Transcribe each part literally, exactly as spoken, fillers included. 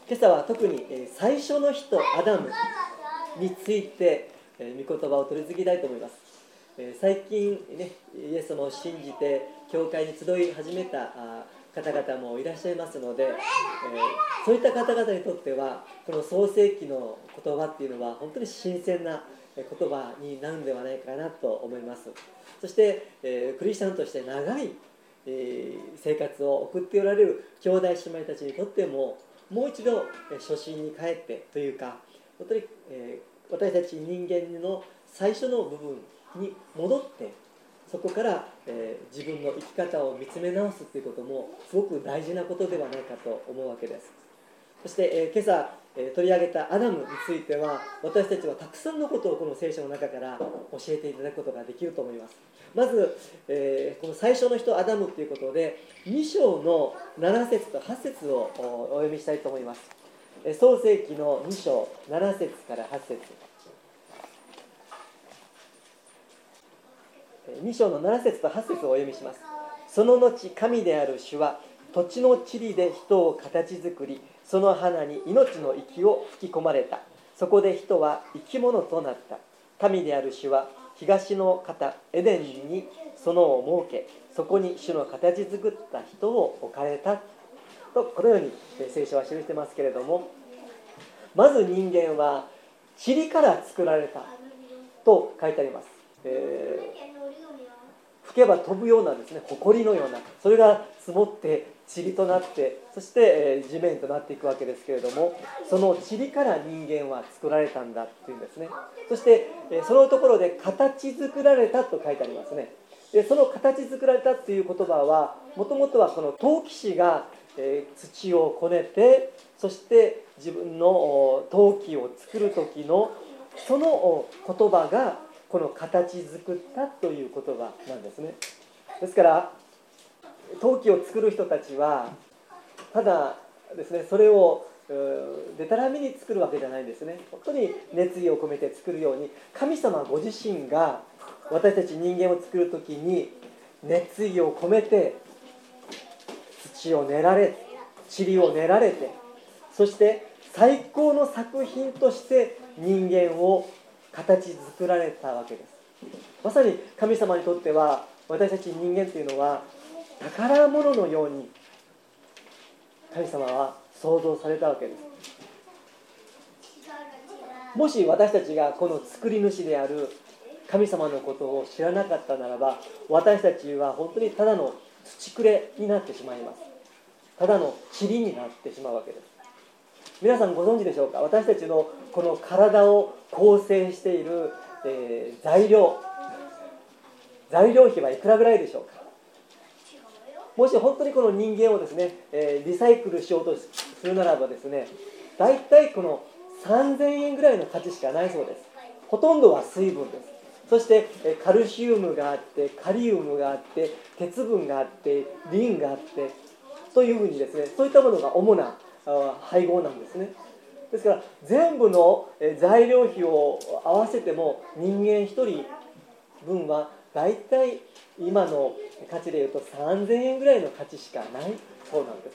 今朝は特に最初の人アダムについて御言葉を取り次ぎたいと思います。最近ね、イエス様を信じて教会に集い始めた方々もいらっしゃいますので、そういった方々にとってはこの創世記の言葉っていうのは本当に新鮮な言葉になるんではないかなと思います。そしてクリスチャンとして長い生活を送っておられる兄弟姉妹たちにとっても、もう一度初心に帰ってというか、本当に私たち人間の最初の部分に戻って、そこから、えー、自分の生き方を見つめ直すということもすごく大事なことではないかと思うわけです。そして、えー、今朝、えー、取り上げたアダムについては、私たちはたくさんのことをこの聖書の中から教えていただくことができると思います。まず、えー、この最初の人アダムということでに章のなな節とはち節をお読みしたいと思います。創世記のに章なな節からはち節、に章のなな節とはち節をお読みします。その後神である主は土地の塵で人を形作り、その花に命の息を吹き込まれた。そこで人は生き物となった。神である主は東の方エデンに園を設け、そこに主の形作った人を置かれたと、このように聖書は記していますけれども、まず人間は塵から作られたと書いてあります。えー吹けば飛ぶようなですね、埃のような、それが積もって塵となって、そして地面となっていくわけですけれども、その塵から人間は作られたんだっていうんですね。そしてそのところで形作られたと書いてありますね。でその形作られたっていう言葉は、もともとはこの陶器師が土をこねて、そして自分の陶器を作る時のその言葉がこの形作ったという言葉なんですね。ですから陶器を作る人たちはただですね、それをでたらめに作るわけじゃないんですね。本当に熱意を込めて作るように、神様ご自身が私たち人間を作るときに熱意を込めて土を練られ、塵を練られて、そして最高の作品として人間を形作られたわけです。まさに神様にとっては、私たち人間というのは宝物のように神様は創造されたわけです。もし私たちがこの作り主である神様のことを知らなかったならば、私たちは本当にただの土くれになってしまいます。ただの塵になってしまうわけです。皆さんご存知でしょうか。私たちのこの体を構成している、えー、材料材料費はいくらぐらいでしょうか。もし本当にこの人間をですね、えー、リサイクルしようとするならばですね、だいたいこのさんぜんえんぐらいの価値しかないそうです。ほとんどは水分です。そしてカルシウムがあって、カリウムがあって、鉄分があって、リンがあってというふうにですね、そういったものが主な配合なんですね。ですから全部の材料費を合わせても人間ひとり分はだいたい今の価値でいうとさんぜんえんぐらいの価値しかないそうなんです。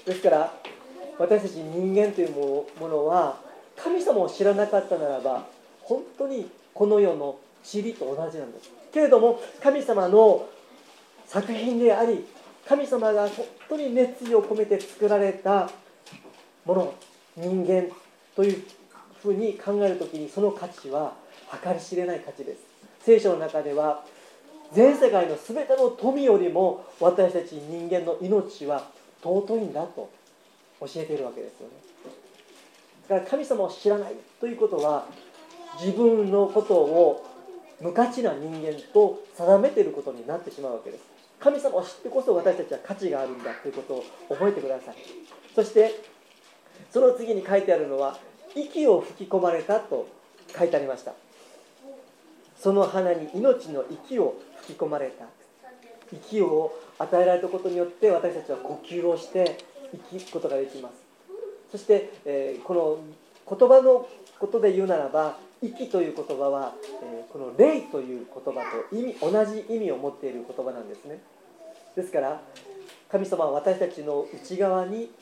ですから私たち人間というものは神様を知らなかったならば本当にこの世の塵と同じなんです。けれども神様の作品であり、神様が本当に熱意を込めて作られたもの、人間というふうに考えるときに、その価値は計り知れない価値です。聖書の中では全世界のすべての富よりも私たち人間の命は尊いんだと教えているわけですよね。だから神様を知らないということは、自分のことを無価値な人間と定めていることになってしまうわけです。神様を知ってこそ私たちは価値があるんだということを覚えてください。そしてその次に書いてあるのは、息を吹き込まれたと書いてありました。その花に命の息を吹き込まれた。息を与えられたことによって私たちは呼吸をして生きることができます。そして、えー、この言葉のことで言うならば、息という言葉は、えー、この霊という言葉と意味同じ意味を持っている言葉なんですね。ですから神様は私たちの内側に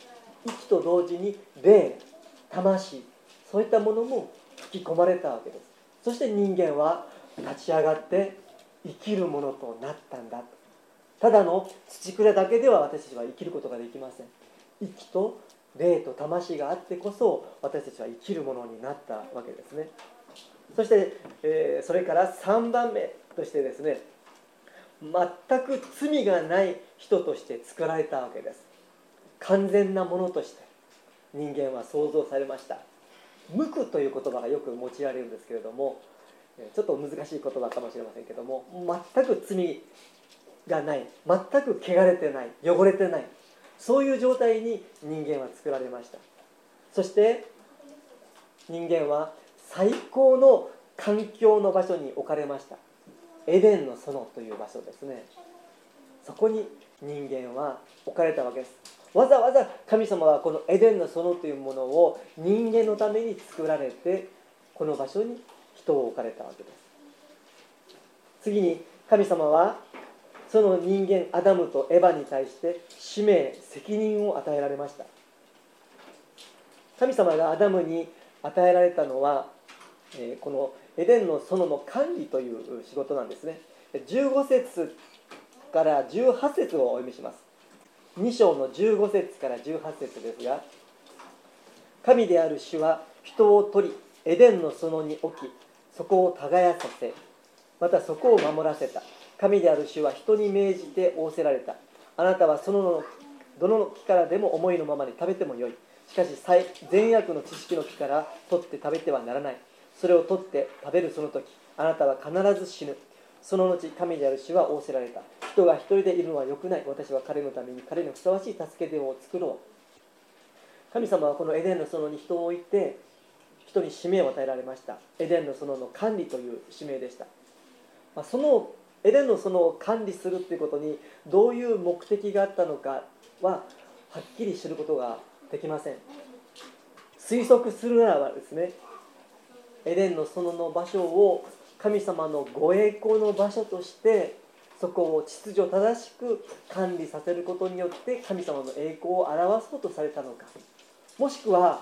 息と同時に霊、魂、そういったものも吹き込まれたわけです。そして人間は立ち上がって生きるものとなったんだ。ただの土くれだけでは私たちは生きることができません。息と霊と魂があってこそ私たちは生きるものになったわけですね。そして、えー、それからさんばんめとしてですね、全く罪がない人として作られたわけです。完全なものとして人間は創造されました。無垢という言葉がよく用いられるんですけれども、ちょっと難しい言葉かもしれませんけども、全く罪がない、全く汚れてない、汚れてない、そういう状態に人間は作られました。そして人間は最高の環境の場所に置かれました。エデンの園という場所ですね。そこに人間は置かれたわけです。わざわざ神様はこのエデンの園というものを人間のために作られて、この場所に人を置かれたわけです。次に神様はその人間アダムとエバに対して使命、責任を与えられました。神様がアダムに与えられたのは、このエデンの園の管理という仕事なんですね。じゅうご節からじゅうはち節をお読みします。に章のじゅうご節からじゅうはち節ですが、神である主は人を取りエデンの園に置き、そこを耕させ、またそこを守らせた。神である主は人に命じて仰せられた。あなたはそのどの木からでも思いのままに食べてもよい。しかし善悪の知識の木から取って食べてはならない。それを取って食べるその時、あなたは必ず死ぬ。その後、神である主は仰せられた。人が一人でいるのは良くない。私は彼のために彼のふさわしい助け手を作ろう。神様はこのエデンの園に人を置いて、人に使命を与えられました。エデンの園の管理という使命でした。まあ、そのエデンの園を管理するということにどういう目的があったのかははっきり知ることができません。推測するならばですね、エデンの園の場所を神様のご栄光の場所としてそこを秩序正しく管理させることによって神様の栄光を表そうとされたのか、もしくは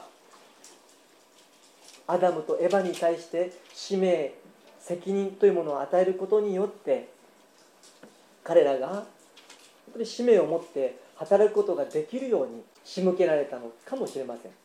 アダムとエバに対して使命、責任というものを与えることによって彼らが本当に使命を持って働くことができるように仕向けられたのかもしれません。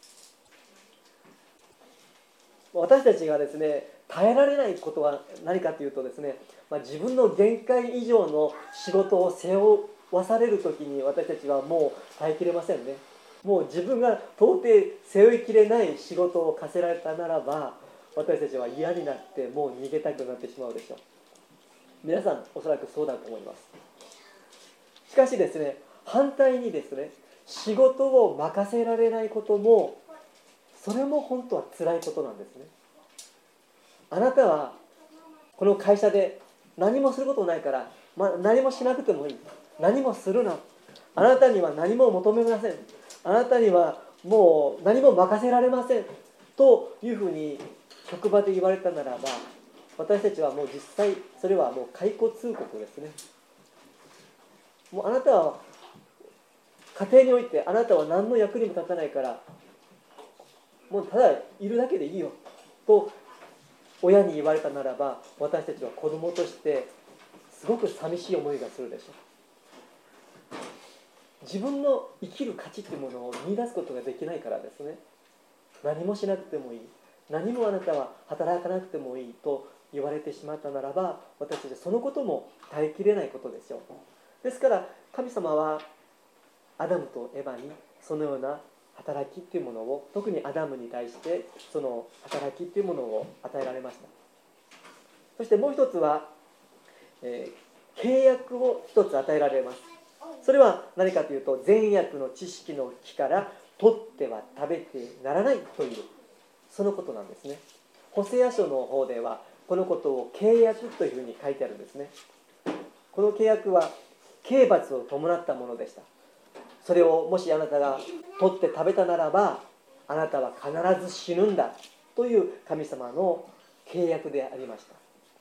私たちがですね、耐えられないことは何かというとですね、まあ、自分の限界以上の仕事を背負わされるときに私たちはもう耐えきれませんね。もう自分が到底背負いきれない仕事を課せられたならば、私たちは嫌になってもう逃げたくなってしまうでしょう。皆さんおそらくそうだと思います。しかしですね、反対にですね、仕事を任せられないこともそれも本当は辛いことなんですね。あなたはこの会社で何もすることないから、まあ、何もしなくてもいい。何もするな。あなたには何も求めません。あなたにはもう何も任せられません。というふうに職場で言われたならば、私たちはもう実際それはもう解雇通告ですね。もうあなたは家庭においてあなたは何の役にも立たないから、もうただいるだけでいいよと親に言われたならば、私たちは子供としてすごく寂しい思いがするでしょう。自分の生きる価値というものを見出すことができないからですね。何もしなくてもいい、何もあなたは働かなくてもいいと言われてしまったならば、私たちはそのことも耐えきれないことですよ。ですから神様はアダムとエバにそのような働きというものを、特にアダムに対してその働きというものを与えられました。そしてもう一つは、えー、契約を一つ与えられます。それは何かというと、善悪の知識の木から取っては食べてならないというそのことなんですね。ホセア書の方ではこのことを契約というふうに書いてあるんですね。この契約は刑罰を伴ったものでした。それをもしあなたが取って食べたならば、あなたは必ず死ぬんだという神様の契約でありました。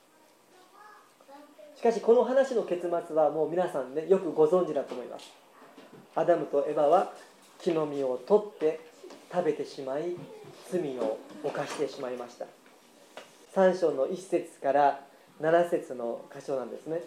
しかしこの話の結末はもう皆さんね、よくご存知だと思います。アダムとエバは木の実を取って食べてしまい罪を犯してしまいました。さん章のいち節からなな節の箇所なんですね。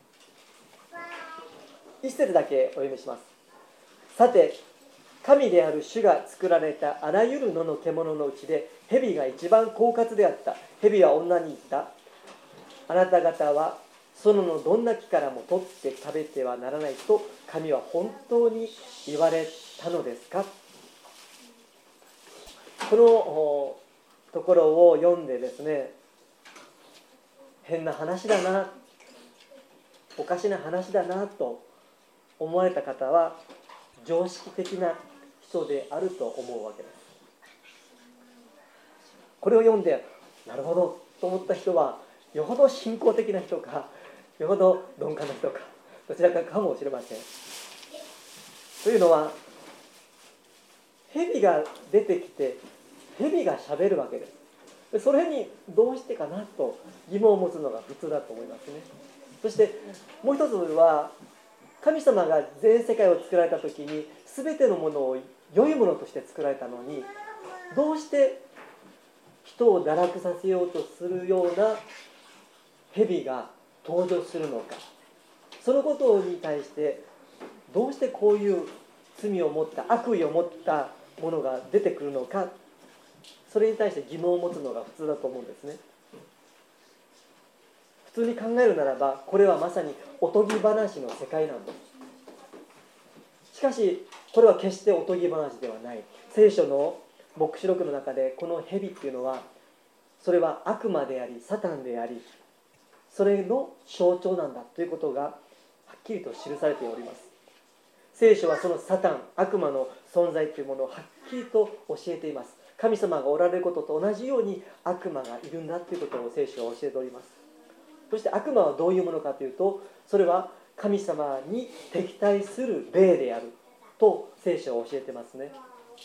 いち節だけお読みします。さて神である主が作られたあらゆる野の獣のうちで蛇が一番狡猾であった。蛇は女に言った。あなた方は園のどんな木からも取って食べてはならないと神は本当に言われたのですか。このところを読んでですね、変な話だな、おかしな話だなと思われた方は常識的な人であると思うわけです。これを読んでなるほどと思った人はよほど信仰的な人かよほど鈍感な人かどちらかかもしれません。というのは蛇が出てきて蛇がしゃべるわけです。それにどうしてかなと疑問を持つのが普通だと思いますね。そしてもう一つは神様が全世界を作られた時に全てのものを良いものとして作られたのにどうして人を堕落させようとするような蛇が登場するのか、そのことに対してどうしてこういう罪を持った悪意を持ったものが出てくるのか、それに対して疑問を持つのが普通だと思うんですね。普通に考えるならばこれはまさにおとぎ話の世界なんです。しかしこれは決しておとぎ話ではない。聖書の黙示録の中でこの蛇っていうのはそれは悪魔でありサタンでありそれの象徴なんだということがはっきりと記されております。聖書はそのサタン悪魔の存在というものをはっきりと教えています。神様がおられることと同じように悪魔がいるんだということを聖書は教えております。そして悪魔はどういうものかというとそれは神様に敵対する霊であると聖書は教えてますね。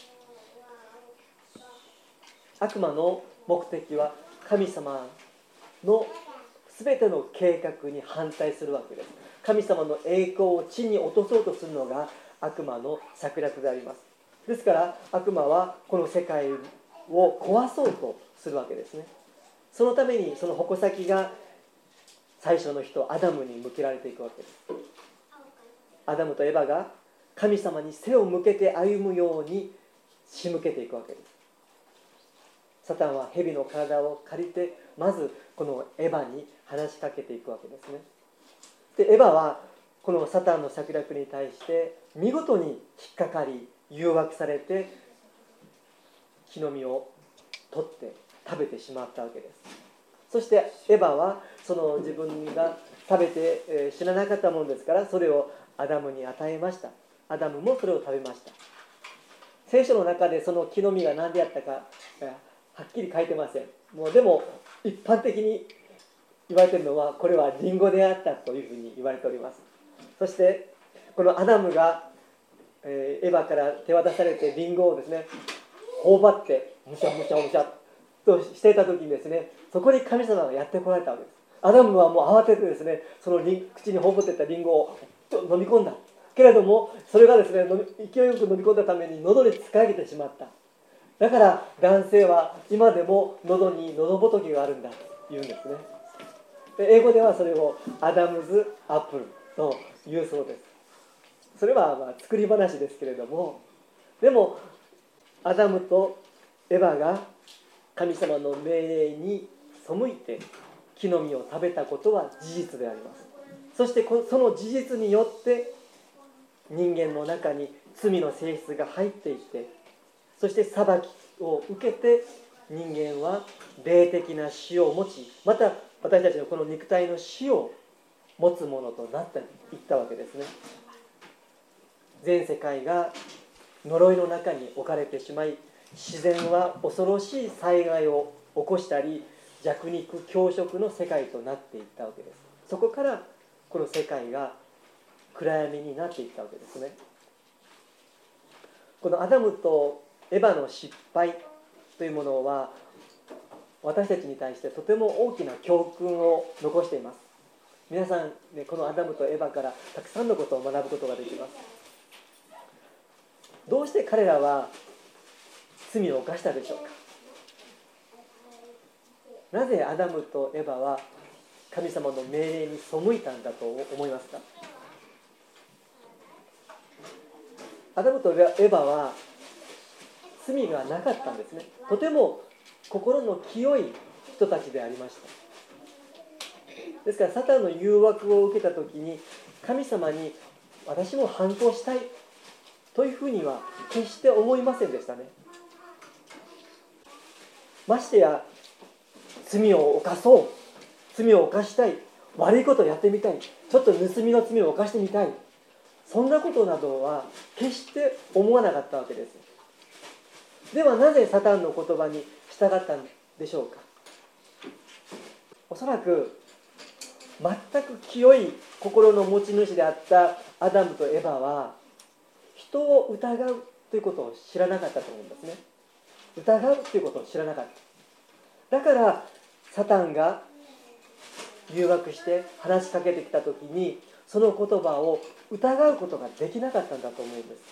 悪魔の目的は神様の全ての計画に反対するわけです。神様の栄光を地に落とそうとするのが悪魔の策略であります。ですから悪魔はこの世界を壊そうとするわけですね。そのためにその矛先が最初の人アダムに向けられていくわけです。アダムとエバが神様に背を向けて歩むように仕向けていくわけです。サタンは蛇の体を借りてまずこのエバに話しかけていくわけですね。でエバはこのサタンの策略に対して見事に引っかかり誘惑されて木の実を取って食べてしまったわけです。そしてエバはその自分が食べて、えー、死ななかったものですからそれをアダムに与えました。アダムもそれを食べました。聖書の中でその木の実が何であったか、えーはっきり書いてません。もうでも一般的に言われているのはこれはリンゴであったというふうに言われております。そしてこのアダムが、えー、エヴァから手渡されてリンゴをですね頬張ってむしゃむしゃむしゃとしていた時にですねそこに神様がやってこられたわけです。アダムはもう慌ててですねそのリン口に頬張っていたリンゴを飲み込んだけれどもそれがですね勢いよく飲み込んだために喉に突っかけてしまった。だから男性は今でも喉に喉仏があるんだと言うんですね。で英語ではそれをアダムズアップルと言うそうです。それはまあ作り話ですけれどもでもアダムとエヴァが神様の命令に背いて木の実を食べたことは事実であります。そしてその事実によって人間の中に罪の性質が入っていってそして裁きを受けて人間は霊的な死を持ちまた私たちのこの肉体の死を持つものとなっていったわけですね。全世界が呪いの中に置かれてしまい自然は恐ろしい災害を起こしたり弱肉強食の世界となっていったわけです。そこからこの世界が暗闇になっていったわけですね。このアダムとエヴァの失敗というものは私たちに対してとても大きな教訓を残しています。皆さん、ね、このアダムとエヴァからたくさんのことを学ぶことができます。 どうして彼らは罪を犯したでしょうか。なぜアダムとエバは神様の命令に背いたんだと思いますか。アダムとエバは罪がなかったんですね。とても心の清い人たちでありました。ですからサタンの誘惑を受けた時に神様に私も反抗したいというふうには決して思いませんでしたね。ましてや罪を犯そう、罪を犯したい、悪いことをやってみたい、ちょっと盗みの罪を犯してみたい、そんなことなどは決して思わなかったわけです。ではなぜサタンの言葉に従ったんでしょうか。おそらく全く清い心の持ち主であったアダムとエバは人を疑うということを知らなかったと思うんですね。疑うということを知らなかった。だからサタンが誘惑して話しかけてきたときにその言葉を疑うことができなかったんだと思うんです。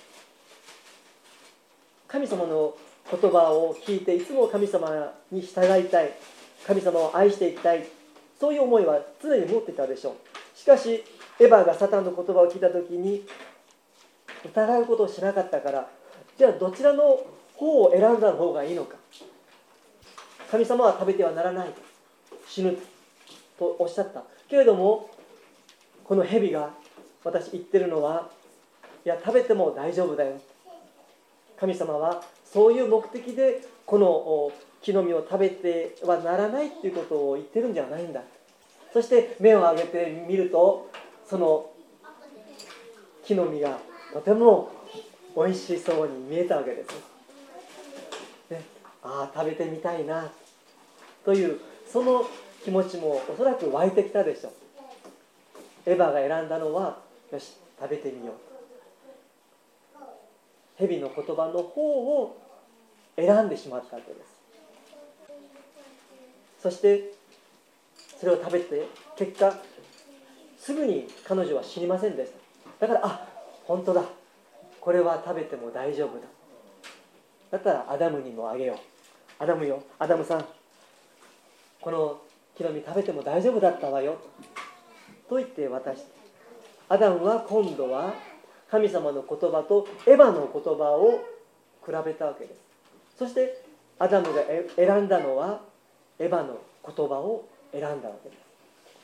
神様の言葉を聞いていつも神様に従いたい、神様を愛していきたい、そういう思いは常に持っていたでしょう。しかしエバがサタンの言葉を聞いたときに疑うことをしなかったから、じゃあどちらの方を選んだ方がいいのか。神様は食べてはならない、死ぬとおっしゃったけれども、この蛇が私言ってるのは、いや食べても大丈夫だよ、神様はそういう目的でこの木の実を食べてはならないということを言ってるんじゃないんだ。そして目を上げてみるとその木の実がとても美味しそうに見えたわけです、ね、ああ食べてみたいなというその気持ちもおそらく湧いてきたでしょう。エヴァが選んだのはよし食べてみようと、蛇の言葉の方を選んでしまったわけです。そしてそれを食べて結果すぐに彼女は死にませんでした。だからあ本当だ、これは食べても大丈夫だ、だったらアダムにもあげよう、アダムよ、アダムさん、この木の実食べても大丈夫だったわよと言って渡して、アダムは今度は神様の言葉とエヴァの言葉を比べたわけです。そしてアダムが選んだのはエヴァの言葉を選んだわけです。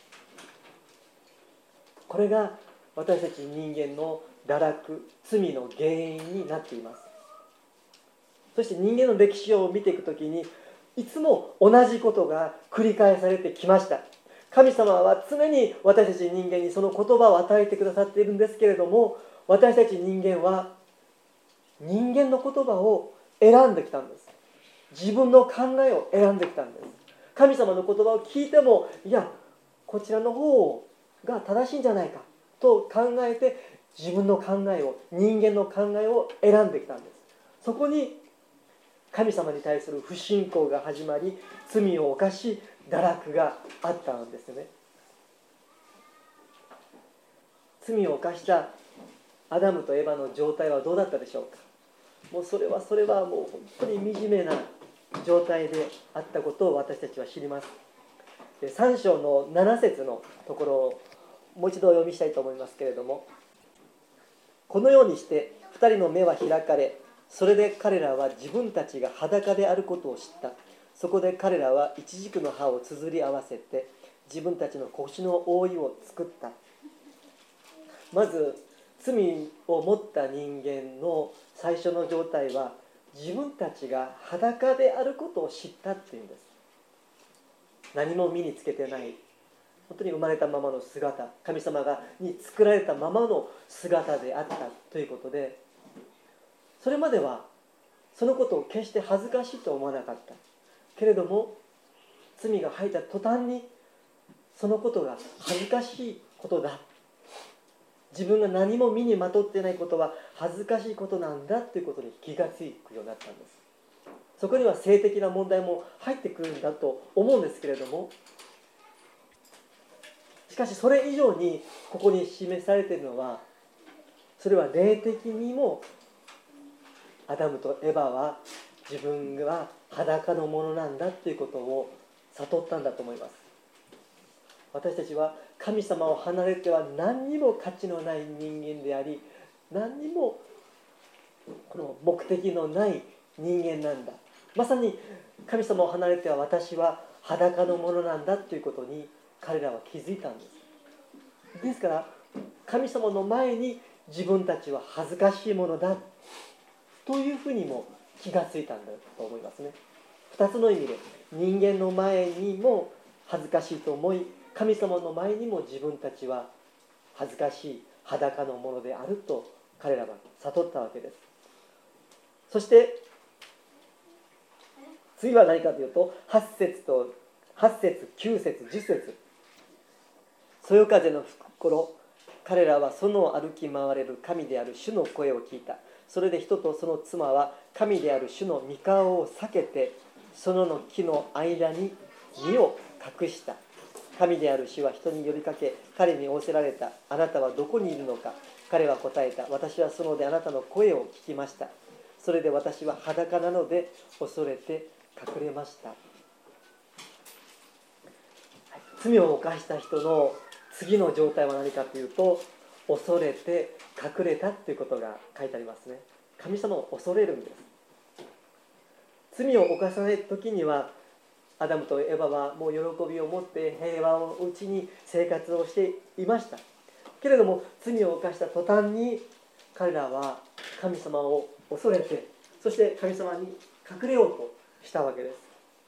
これが私たち人間の堕落、罪の原因になっています。そして人間の歴史を見ていくときにいつも同じことが繰り返されてきました。神様は常に私たち人間にその言葉を与えてくださっているんですけれども、私たち人間は人間の言葉を選んできたんです。自分の考えを選んできたんです。神様の言葉を聞いても、いやこちらの方が正しいんじゃないかと考えて、自分の考えを、人間の考えを選んできたんです。そこに神様に対する不信仰が始まり、罪を犯し堕落があったんですね。罪を犯したアダムとエバの状態はどうだったでしょうか。もうそれはそれはもう本当に惨めな状態であったことを私たちは知ります。さん章のなな節のところをもう一度お読みしたいと思いますけれども、このようにしてふたりの目は開かれ、それで彼らは自分たちが裸であることを知った。そこで彼らはイチジクの葉をつづり合わせて自分たちの腰の覆いを作った。まず罪を持った人間の最初の状態は自分たちが裸であることを知ったっていうんです。何も身につけてない、本当に生まれたままの姿、神様がに作られたままの姿であったということで、それまではそのことを決して恥ずかしいと思わなかったけれども、罪が入った途端にそのことが恥ずかしいことだ、自分が何も身にまとっていないことは恥ずかしいことなんだということに気がつくようになったんです。そこには性的な問題も入ってくるんだと思うんですけれども、しかしそれ以上にここに示されているのは、それは霊的にもアダムとエバは自分が裸のものなんだということを悟ったんだと思います。私たちは神様を離れては何にも価値のない人間であり、何にもこの目的のない人間なんだ。まさに神様を離れては私は裸のものなんだということに彼らは気づいたんです。ですから神様の前に自分たちは恥ずかしいものだというふうにも気がついたんだと思いますね。二つの意味で、人間の前にも恥ずかしいと思い、神様の前にも自分たちは恥ずかしい裸のものであると彼らは悟ったわけです。そして次は何かというと、はち節とはち節、きゅう節、じゅっ節。そよ風の吹く頃、彼らは園を歩き回れる神である主の声を聞いた。それで人とその妻は神である主の御顔を避けて、園の木の間に身を隠した。神である主は人に呼びかけ、彼に仰せられた。あなたはどこにいるのか。彼は答えた。私は園であなたの声を聞きました。それで私は裸なので恐れて隠れました。罪を犯した人の次の状態は何かというと、恐れて隠れたということが書いてありますね。神様を恐れるんです。罪を犯さない時にはアダムとエバはもう喜びを持って平和のうちに生活をしていましたけれども、罪を犯した途端に彼らは神様を恐れて、そして神様に隠れようとしたわけです。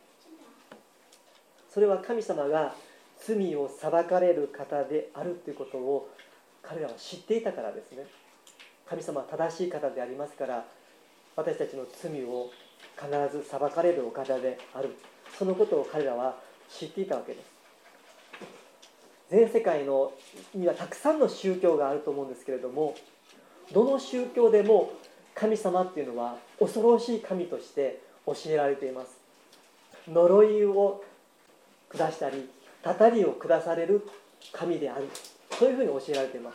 それは神様が罪を裁かれる方であるということを彼らは知っていたからですね。神様は正しい方でありますから、私たちの罪を必ず裁かれるお方である、そのことを彼らは知っていたわけです。全世界のにはたくさんの宗教があると思うんですけれども、どの宗教でも神様っていうのは恐ろしい神として教えられています。呪いを下したりたたりを下される神である、そういうふうに教えられています。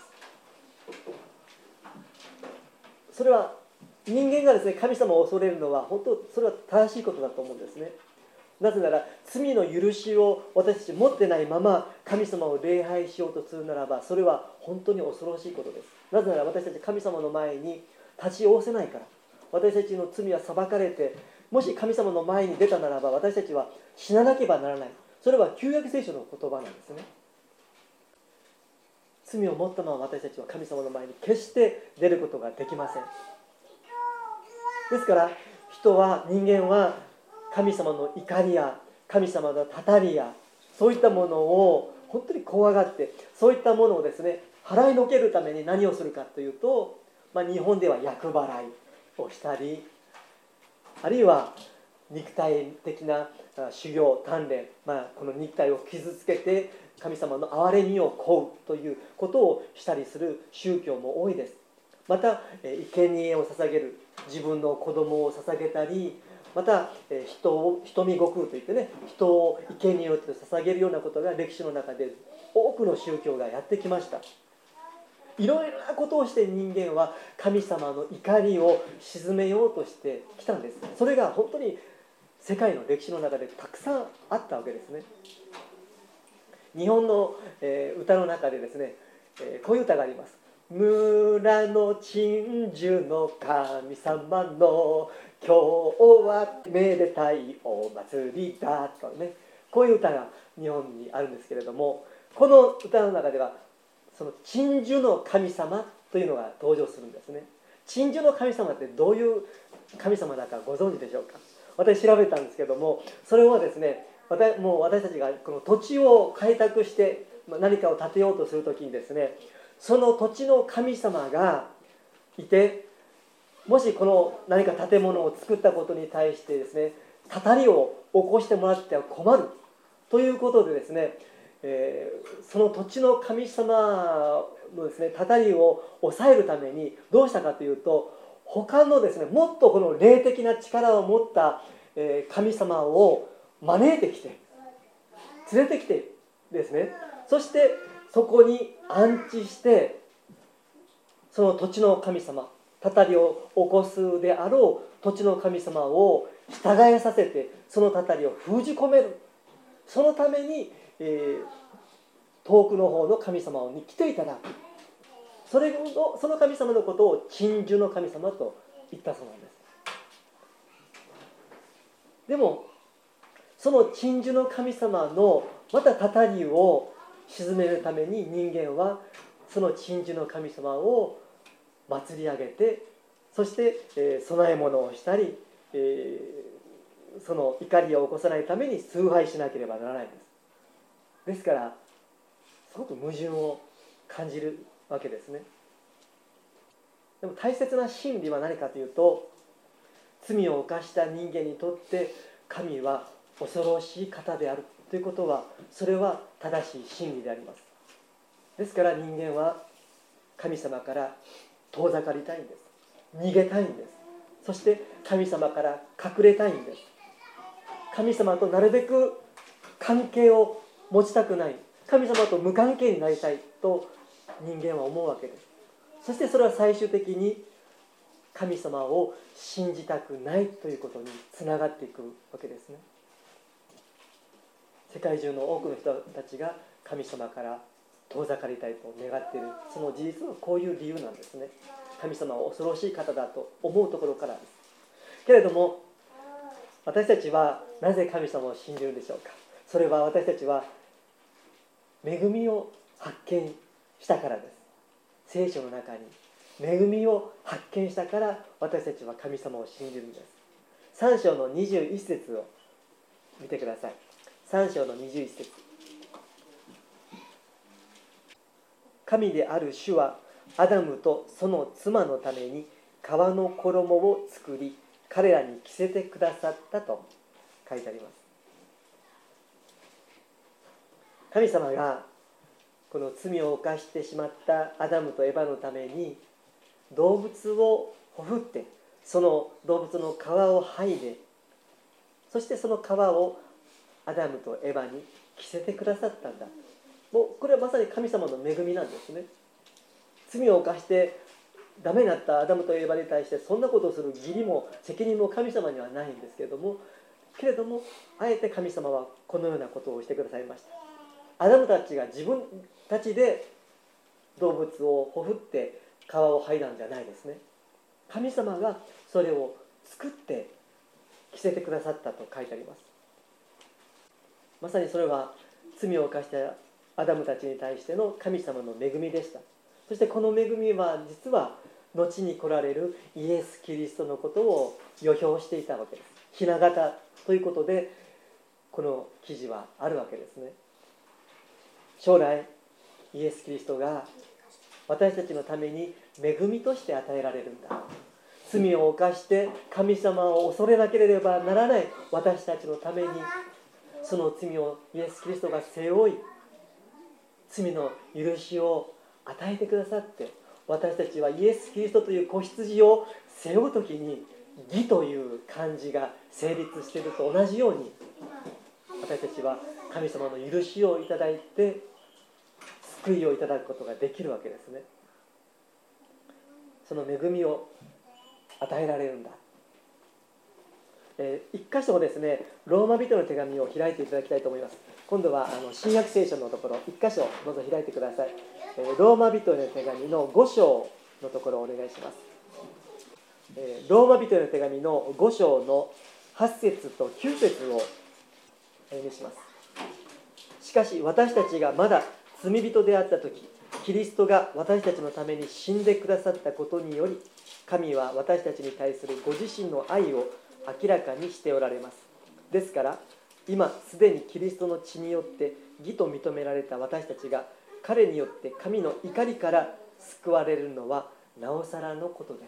それは人間がですね、神様を恐れるのは本当それは正しいことだと思うんですね。なぜなら罪の許しを私たち持ってないまま神様を礼拝しようとするならば、それは本当に恐ろしいことです。なぜなら私たち神様の前に立ち会わせないから。私たちの罪は裁かれて、もし神様の前に出たならば私たちは死ななければならない。それは旧約聖書の言葉なんですね。罪を持ったまま私たちは神様の前に決して出ることができません。ですから人は人間は神様の怒りや神様のたたりやそういったものを本当に怖がって、そういったものをですね払いのけるために何をするかというと、まあ、日本では厄払いをしたり、あるいは肉体的な修行鍛錬、まあ、この肉体を傷つけて神様の憐れみを請うということをしたりする宗教も多いです。また生贄を捧げる、自分の子供を捧げたり、また人を人見悟空といってね、人を生贄を捧げるようなことが歴史の中で多くの宗教がやってきました。いろいろなことをして人間は神様の怒りを鎮めようとしてきたんです。それが本当に世界の歴史の中でたくさんあったわけですね。日本の、えー、歌の中でですね、えー、こういう歌があります。村の鎮守の神様の今日はめでたいお祭りだとね、こういう歌が日本にあるんですけれども、この歌の中ではその鎮守の神様というのが登場するんですね。鎮守の神様ってどういう神様だかご存知でしょうか。私調べたんですけども、それはですね、もう私たちがこの土地を開拓して何かを建てようとするときにですね、その土地の神様がいて、もしこの何か建物を作ったことに対してですね、たたりを起こしてもらっては困るということでですね、えー、その土地の神様のですね、たたりを抑えるためにどうしたかというと、他のですね、もっとこの霊的な力を持った、えー、神様を招いてきて、連れてきてですね、そしてそこに安置して、その土地の神様、 たたりを起こすであろう土地の神様を従えさせて、そのたたりを封じ込める。そのために、えー、遠くの方の神様に来ていただく。それのその神様のことを鎮守の神様と言ったそうなんです。でもその鎮守の神様のまたたたりを鎮めるために、人間はその鎮守の神様を祭り上げて、そして、えー、供え物をしたり、えー、その怒りを起こさないために崇拝しなければならないんです。ですからすごく矛盾を感じるわけですね。でも大切な真理は何かというと、罪を犯した人間にとって神は恐ろしい方であるということは、それは正しい真理であります。ですから人間は神様から遠ざかりたいんです。逃げたいんです。そして神様から隠れたいんです。神様となるべく関係を持ちたくない、神様と無関係になりたいと人間は思うわけです。そしてそれは最終的に神様を信じたくないということにつながっていくわけですね。世界中の多くの人たちが神様から遠ざかりたいと願っている、その事実はこういう理由なんですね。神様は恐ろしい方だと思うところからです。けれども私たちはなぜ神様を信じるんでしょうか。それは私たちは恵みを発見したからです。聖書の中に恵みを発見したから私たちは神様を信じるんです。さん章のにじゅういち節を見てください。さん章のにじゅういち節。神である主はアダムとその妻のために革の衣を作り、彼らに着せてくださったと書いてあります。神様がこの罪を犯してしまったアダムとエバのために動物をほふって、その動物の皮を剥いで、そしてその皮をアダムとエバに着せてくださったんだ。もうこれはまさに神様の恵みなんですね。罪を犯してダメになったアダムとエバに対してそんなことをする義理も責任も神様にはないんですけれども、けれどもあえて神様はこのようなことをしてくださいました。アダムたちが自分たちで動物をほふって皮を剥いだんじゃないですね。神様がそれを作って着せてくださったと書いてあります。まさにそれは罪を犯したアダムたちに対しての神様の恵みでした。そしてこの恵みは実は後に来られるイエス・キリストのことを予表していたわけです。ひな形ということでこの記事はあるわけですね。将来イエス・キリストが私たちのために恵みとして与えられるんだ。罪を犯して神様を恐れなければならない私たちのために、その罪をイエス・キリストが背負い、罪の許しを与えてくださって、私たちはイエス・キリストという子羊を背負うときに義という漢字が成立していると同じように、私たちは神様の許しをいただいて救いをいただくことができるわけですね。その恵みを与えられるんだ。えー、一箇所ですね、ローマ人の手紙を開いていただきたいと思います。今度はあの新約聖書のところ一箇所どうぞ開いてください。えー、ローマ人の手紙のご章のところをお願いします。えー、ローマ人の手紙のご章のはち節ときゅう節をお読みします。しかし私たちがまだ罪人であったとき、キリストが私たちのために死んでくださったことにより、神は私たちに対するご自身の愛を明らかにしておられます。ですから今すでにキリストの血によって義と認められた私たちが彼によって神の怒りから救われるのはなおさらのことです。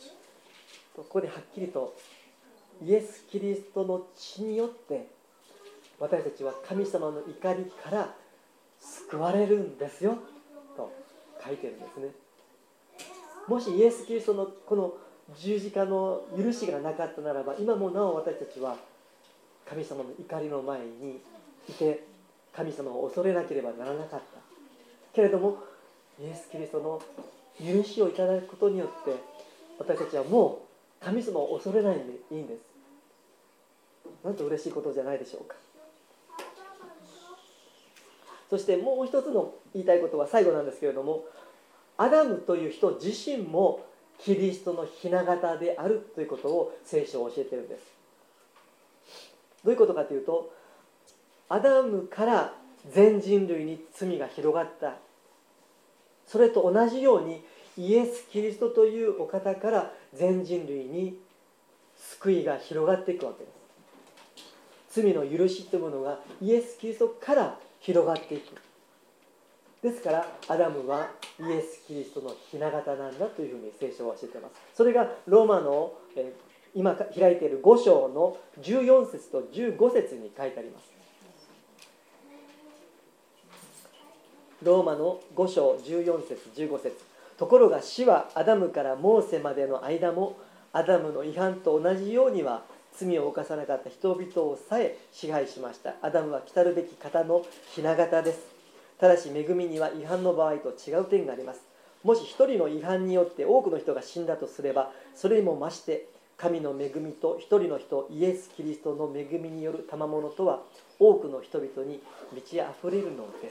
ここではっきりとイエス・キリストの血によって私たちは神様の怒りから救われるんですよと書いてるんですね。もしイエス・キリストのこの十字架の許しがなかったならば、今もなお私たちは神様の怒りの前にいて神様を恐れなければならなかった。けれどもイエス・キリストの許しをいただくことによって私たちはもう神様を恐れないんでいいんです。なんと嬉しいことじゃないでしょうか。そしてもう一つの言いたいことは最後なんですけれども、アダムという人自身もキリストの雛形であるということを聖書は教えているんです。どういうことかというと、アダムから全人類に罪が広がった、それと同じようにイエス・キリストというお方から全人類に救いが広がっていくわけです。罪の許しというものがイエス・キリストから広がっていく。ですからアダムはイエス・キリストの雛形なんだというふうに聖書は教えています。それがローマの、えー、今開いているご章のじゅうよん節とじゅうご節に書いてあります。ローマのご章じゅうよん節じゅうご節。ところが死はアダムからモーセまでの間もアダムの違反と同じようには罪を犯さなかった人々をさえ支配しました。アダムは来たるべき方の雛形です。ただし恵みには違反の場合と違う点があります。もし一人の違反によって多くの人が死んだとすれば、それにも増して神の恵みと一人の人イエス・キリストの恵みによる賜物とは多くの人々に満ち溢れるのです。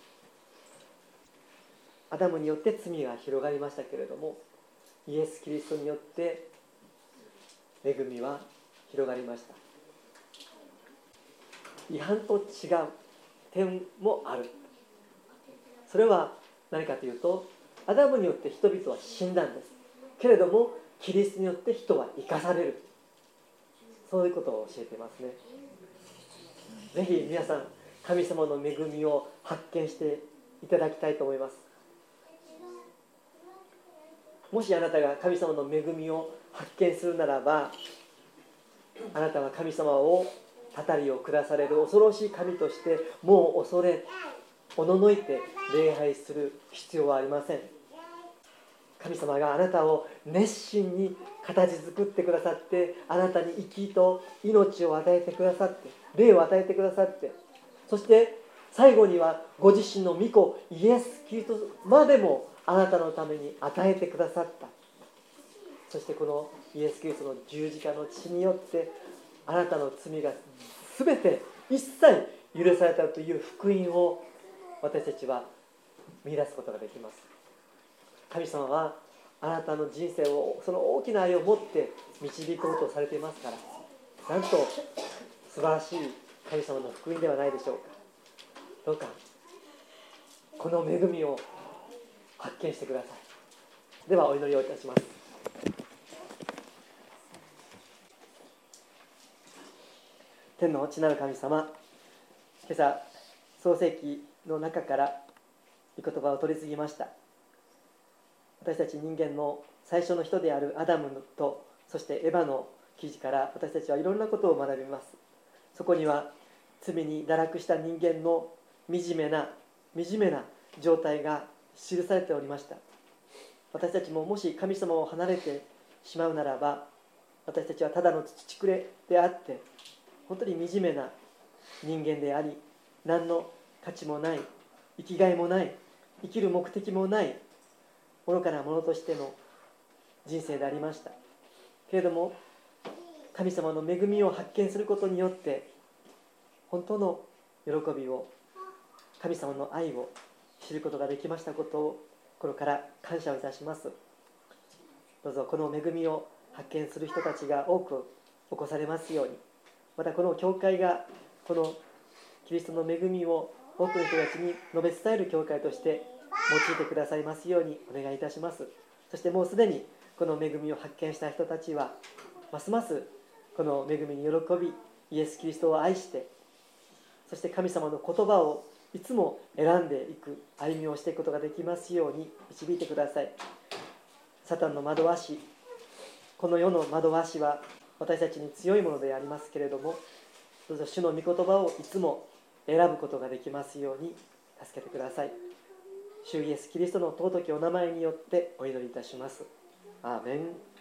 アダムによって罪が広がりましたけれども、イエス・キリストによって恵みは広がりました。違反と違う点もある。それは何かというと、アダムによって人々は死んだんですけれども、キリストによって人は生かされる、そういうことを教えていますね。ぜひ皆さん、神様の恵みを発見していただきたいと思います。もしあなたが神様の恵みを発見するならば、あなたは神様をたたりを下される恐ろしい神としてもう恐れおののいて礼拝する必要はありません。神様があなたを熱心に形作ってくださって、あなたに生きと命を与えてくださって、霊を与えてくださって、そして最後にはご自身の御子イエス・キリストまでもあなたのために与えてくださった。そしてこのイエス・キリストの十字架の血によってあなたの罪が全て一切許されたという福音を私たちは見出すことができます。神様はあなたの人生をその大きな愛を持って導こうとされていますから、なんと素晴らしい神様の福音ではないでしょうか。どうかこの恵みを発見してください。ではお祈りをいたします。天の父なる神様、今朝創世記の中から御言葉を取り次ぎました。私たち人間の最初の人であるアダムと、そしてエヴァの記事から私たちはいろんなことを学びます。そこには罪に堕落した人間の惨めな惨めな状態が記されておりました。私たちももし神様を離れてしまうならば、私たちはただの土くれであって本当に惨めな人間であり、何の価値もない、生きがいもない、生きる目的もない愚かなものとしての人生でありました。けれども神様の恵みを発見することによって本当の喜びを、神様の愛を知ることができましたことを心から感謝をいたします。どうぞこの恵みを発見する人たちが多く起こされますように、またこの教会がこのキリストの恵みを多くの人たちに述べ伝える教会として用いてくださいますようにお願いいたします。そしてもうすでにこの恵みを発見した人たちはますますこの恵みに喜び、イエス・キリストを愛して、そして神様の言葉をいつも選んでいく歩みをしていくことができますように導いてください。サタンの惑わし、この世の惑わしは私たちに強いものでありますけれども、どうぞ主の御言葉をいつも選ぶことができますように助けてください。主イエス・キリストの尊きお名前によってお祈りいたします。アーメン。